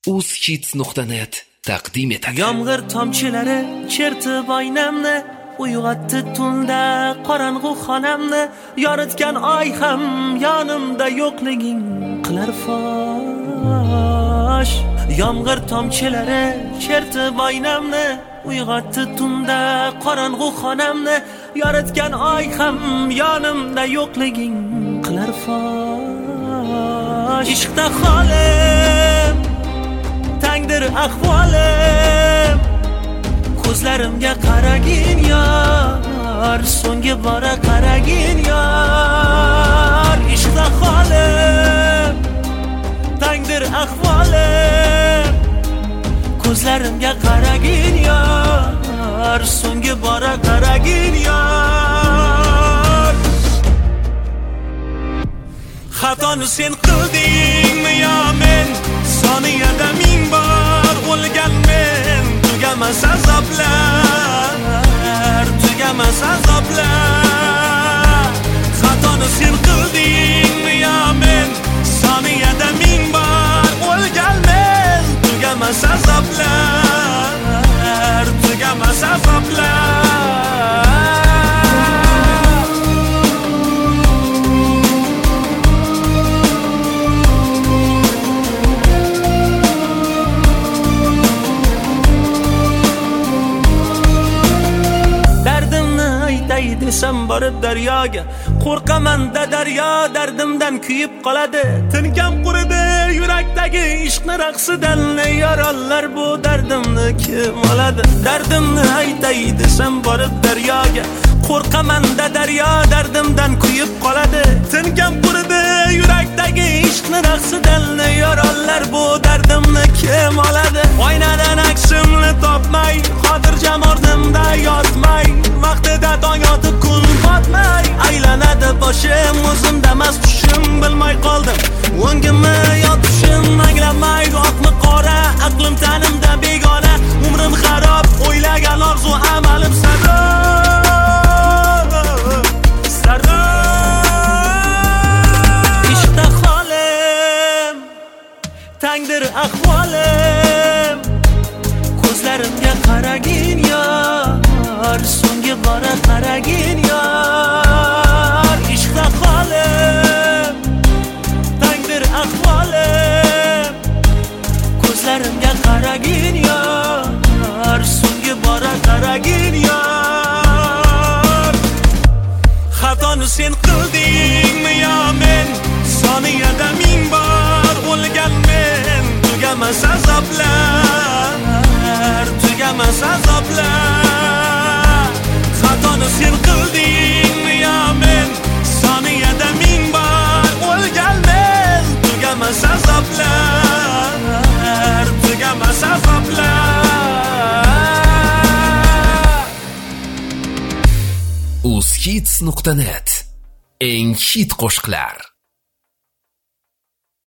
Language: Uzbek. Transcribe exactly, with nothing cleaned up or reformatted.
uzhits nuqta net taqdim etadi. Yomg'ir tomchilari chertib oynamni, uyg'otdi tunda qorong'u xonamni. Yoritgan oy ham yonimda yo'qliging qilar fosh. Yomg'ir tomchilari chertib oynamni, uyg'otdi tunda qorong'u xonamni. Yoritgan oy ham yonimda yo'qliging qilar fosh. Ishqda holim tangdir ahvolim, ko'zlarimga qaragin yor, so'nggi bora qaragin yor. Ishqda holim tangdir ahvolim, ko'zlarimga qaragin yor, so'nggi bora qaragin yor. Xatoni sen qildingmi yo men, soniyada ming bor o'lgan men. Tugamas azoblar, tugamas azoblar. Xatoni sen qildingmi yo men, soniyada ming bor o'lgan men. Tugamas azoblar, tugamas azoblar. Desam borib daryoga, qo'rqaman-da daryo dardimdan kuyib qoladi. Tinkam quridi yurakdagi ishqni raqsidan, yorollar bu dardimni kim oladi? Dardimni aytay desam borib daryoga, qo'rqaman-da daryo dardimdan kuyib qoladi. Tinkam quridi yurakdagi ishqni raqsidan, yorollar bu dardimni kim oladi? Oynadan aksimni topmay, xotirjam o'rnimda yotmay, vaqtida tong otib kun botmay, aylanadi boshim, o'zimda mas tushim, bilmay qoldim o'ngimni yotishim. Anglamay oqmi qora, aqlim tanimda begona, umrim xarob, o'ylagan orzu amalim sarob, sarob. Ishqda holim tangdir ahvolim, ko'zlarimga qaragin yor, so'nggi bora qaragin yor. Ishqda holim tangdir ahvolim, ko'zlarimga qaragin yor, so'nggi bora qaragin yor. Xatoni sen qildingmi yo men, soniyada ming bor o'lgan men. Tugamas azoblar, tugamas azoblar. Xatoni sen qildingmi yo men, soniyada ming bor o'lgan men. Tugamas azoblar, tugamas azoblar. uzhits nuqta net eng hit qo'shiqlar.